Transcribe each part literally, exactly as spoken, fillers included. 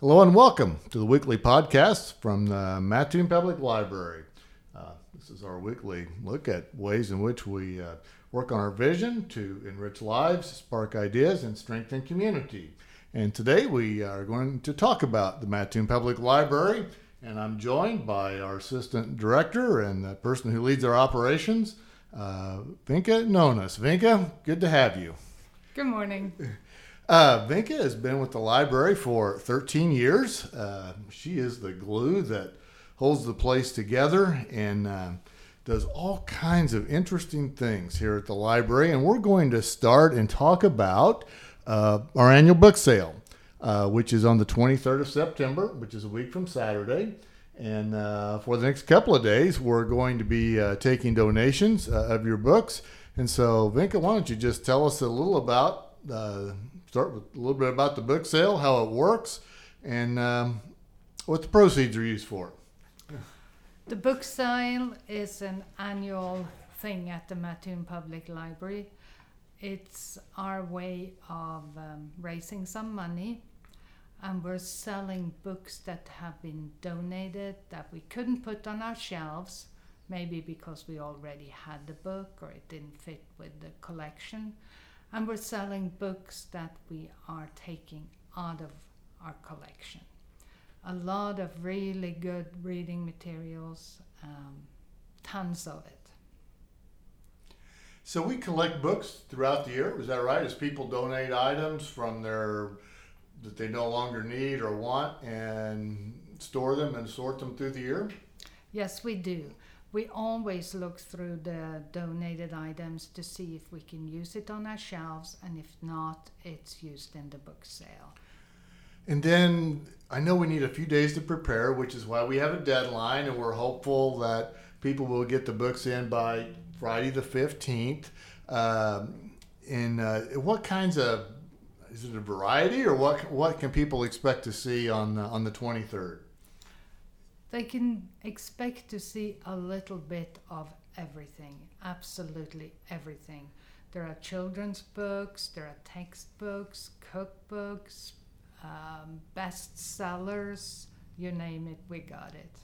Hello and welcome to the weekly podcast from the Mattoon Public Library. Uh, this is our weekly look at ways in which we uh, work on our vision to enrich lives, spark ideas, and strengthen community. And today we are going to talk about the Mattoon Public Library, and I'm joined by our assistant director and the person who leads our operations, uh, Vinka Nonas. Vinka, good to have you. Good morning. Uh, Vinka has been with the library for thirteen years. Uh, she is the glue that holds the place together and uh, does all kinds of interesting things here at the library. And we're going to start and talk about uh, our annual book sale, uh, which is on the twenty-third of September, which is a week from Saturday. And uh, for the next couple of days, we're going to be uh, taking donations uh, of your books. And so, Vinka, why don't you just tell us a little about uh, Start with a little bit about the book sale, how it works, and um, what the proceeds are used for. The book sale is an annual thing at the Mattoon Public Library. It's our way of um, raising some money, and we're selling books that have been donated that we couldn't put on our shelves, maybe because we already had the book or it didn't fit with the collection. And we're selling books that we are taking out of our collection. A lot of really good reading materials, um, tons of it. So we collect books throughout the year, is that right? As people donate items from their that they no longer need or want and store them and sort them through the year? Yes, we do. We always look through the donated items to see if we can use it on our shelves, and if not, it's used in the book sale. And then I know we need a few days to prepare, which is why we have a deadline, and we're hopeful that people will get the books in by Friday the fifteenth. Um, and uh, what kinds of, is it a variety, or what what can people expect to see on the, on the twenty-third? They can expect to see a little bit of everything, absolutely everything. There are children's books, there are textbooks, cookbooks, um, bestsellers, you name it, we got it.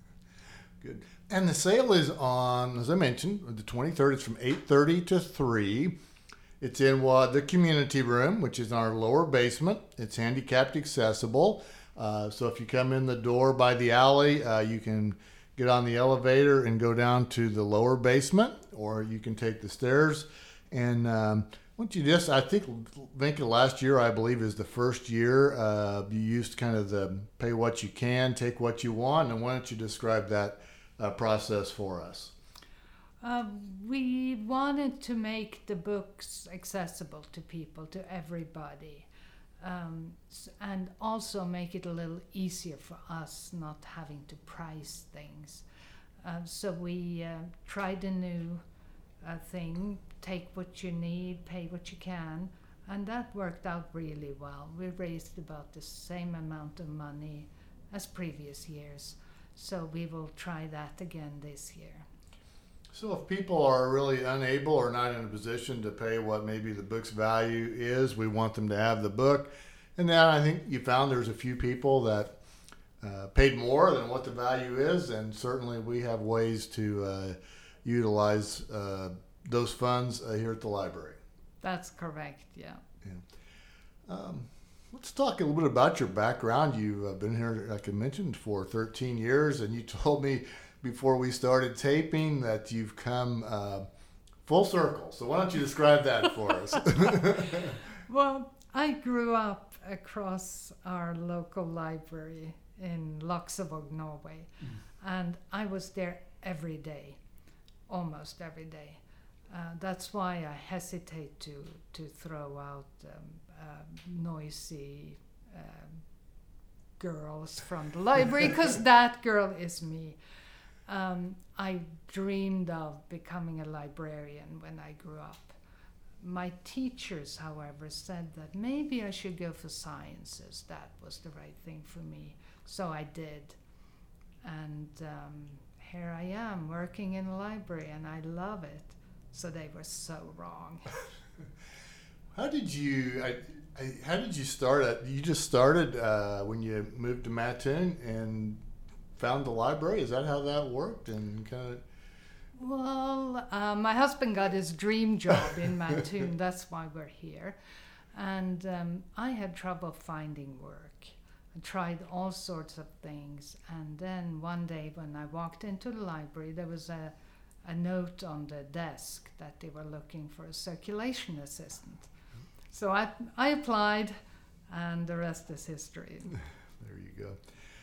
Good. And the sale is on, as I mentioned, the twenty-third. It's from eight thirty to three. It's in uh, the community room, which is in our lower basement. It's handicapped accessible. Uh, so if you come in the door by the alley, uh, you can get on the elevator and go down to the lower basement, or you can take the stairs. And um, why don't you just, I think, Vinka, last year, I believe, is the first year uh, you used kind of the pay what you can, take what you want. And why don't you describe that uh, process for us? Uh, we wanted to make the books accessible to people, to everybody. Um, and also make it a little easier for us not having to price things. Uh, so we uh, tried a new uh, thing, take what you need, pay what you can, and that worked out really well. We raised about the same amount of money as previous years, so we will try that again this year. So if people are really unable or not in a position to pay what maybe the book's value is, we want them to have the book. And then I think you found there's a few people that uh, paid more than what the value is, and certainly we have ways to uh, utilize uh, those funds uh, here at the library. That's correct, yeah. yeah. Um, let's talk a little bit about your background. You've uh, been here, like I mentioned, for thirteen years, and you told me before we started taping that you've come uh, full circle. So why don't you describe that for us? Well, I grew up across our local library in Laksevåg, Norway, mm. and I was there every day, almost every day. Uh, that's why I hesitate to, to throw out um, uh, noisy um, girls from the library, because that girl is me. Um, I dreamed of becoming a librarian when I grew up. My teachers, however, said that maybe I should go for sciences. That was the right thing for me. So I did. And um, here I am working in a library, and I love it. So they were so wrong. How did you, I, I- How did you start it? You just started uh, when you moved to Mattoon and found the library? Is that how that worked? And kind of. Well, uh, my husband got his dream job in Mattoon. That's why we're here. And um, I had trouble finding work. I tried all sorts of things. And then one day when I walked into the library, there was a, a note on the desk that they were looking for a circulation assistant. So I, I applied, and the rest is history. There you go.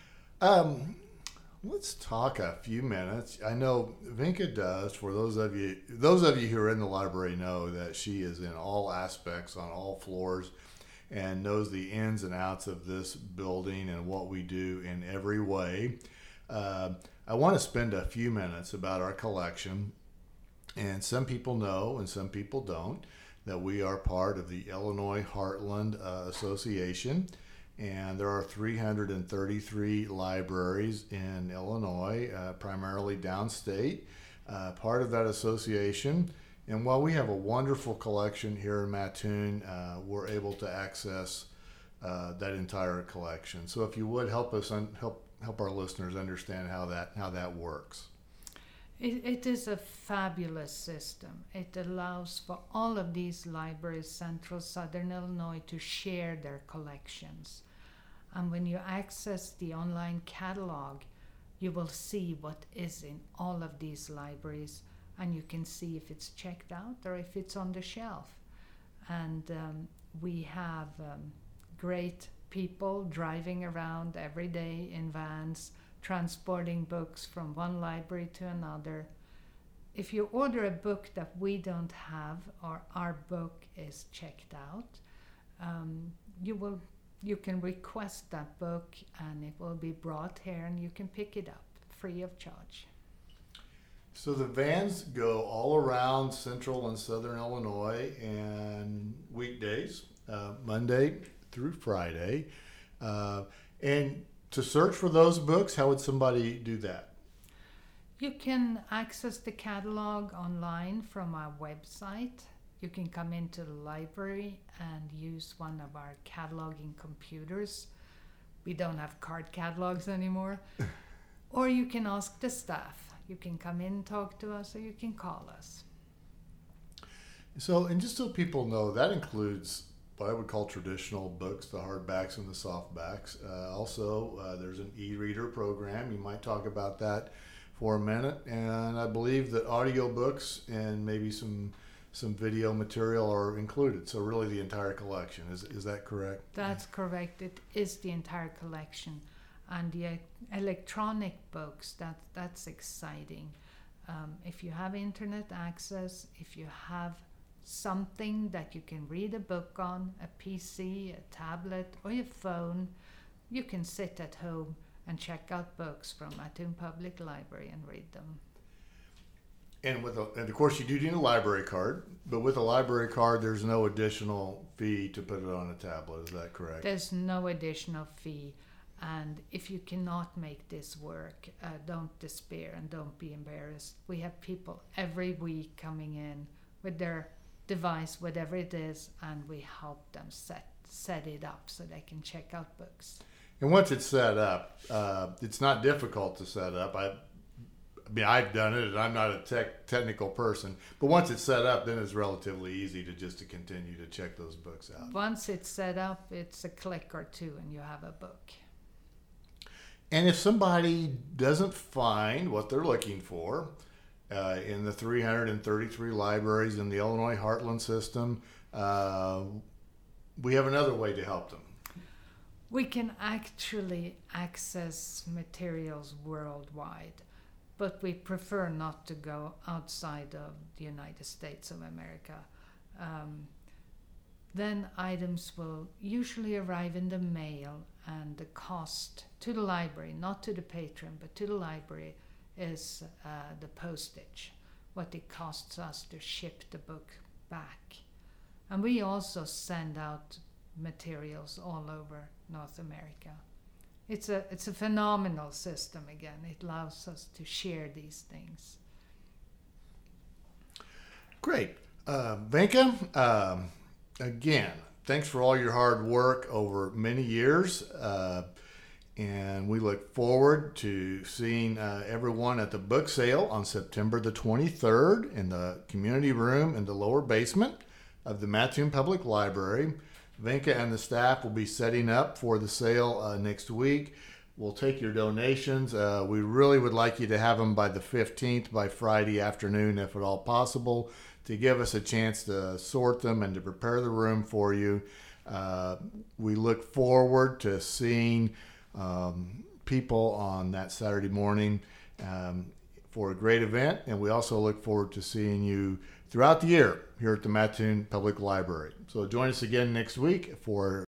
Um, let's talk a few minutes. I know Vinka does. For those of you, those of you who are in the library know that she is in all aspects, on all floors, and knows the ins and outs of this building and what we do in every way. Uh, I want to spend a few minutes about our collection, and some people know, and some people don't, that we are part of the Illinois Heartland uh, Association, and there are three hundred thirty-three libraries in Illinois, uh, primarily downstate, uh, part of that association. And while we have a wonderful collection here in Mattoon, uh, we're able to access uh, that entire collection. So if you would help us un- help help our listeners understand how that how that works. It, it is a fabulous system. It allows for all of these libraries, central, southern Illinois, to share their collections. And when you access the online catalog, you will see what is in all of these libraries, and you can see if it's checked out or if it's on the shelf. And um, we have um, great people driving around every day in vans, transporting books from one library to another. If you order a book that we don't have or our book is checked out, um, you will you can request that book and it will be brought here and you can pick it up free of charge. So the vans go all around central and southern Illinois, and weekdays, uh, Monday through Friday. Uh, and to search for those books, how would somebody do that? You can access the catalog online from our website. You can come into the library and use one of our cataloging computers. We don't have card catalogs anymore. Or you can ask the staff. You can come in, talk to us, or you can call us. So, and just so people know, that includes what I would call traditional books, the hardbacks and the softbacks. Uh, also, uh, there's an e-reader program. You might talk about that for a minute. And I believe that audiobooks and maybe some some video material are included. So really the entire collection. Is is that correct? That's correct. It is the entire collection. And the e- electronic books, that that's exciting. Um, if you have internet access, if you have something that you can read a book on, a P C, a tablet, or your phone, you can sit at home and check out books from Mattoon Public Library and read them. And with a, and of course you do need a library card, but with a library card there's no additional fee to put it on a tablet. Is that correct? There's no additional fee. And if you cannot make this work, uh, don't despair and don't be embarrassed. We have people every week coming in with their device, whatever it is, and we help them set set it up so they can check out books. And once it's set up, uh, it's not difficult to set up. I, I mean, I've done it, and I'm not a tech technical person. But once it's set up, then it's relatively easy to just to continue to check those books out. Once it's set up, it's a click or two, and you have a book. And if somebody doesn't find what they're looking for uh, in the three hundred thirty-three libraries in the Illinois Heartland system, uh, we have another way to help them. We can actually access materials worldwide, but we prefer not to go outside of the United States of America. Um, then items will usually arrive in the mail, and the cost to the library, not to the patron, but to the library, is uh, the postage, what it costs us to ship the book back. And we also send out materials all over North America. It's a it's a phenomenal system. Again, it allows us to share these things. Great. Uh, Vinka, um, again, thanks for all your hard work over many years. Uh, and we look forward to seeing uh, everyone at the book sale on September the twenty-third in the community room in the lower basement of the Mattoon Public Library. Vinca and the staff will be setting up for the sale uh, next week. We'll take your donations. Uh, we really would like you to have them by the fifteenth, by Friday afternoon, if at all possible, to give us a chance to sort them and to prepare the room for you. Uh, we look forward to seeing um, people on that Saturday morning um, for a great event, and we also look forward to seeing you throughout the year here at the Mattoon Public Library. So join us again next week for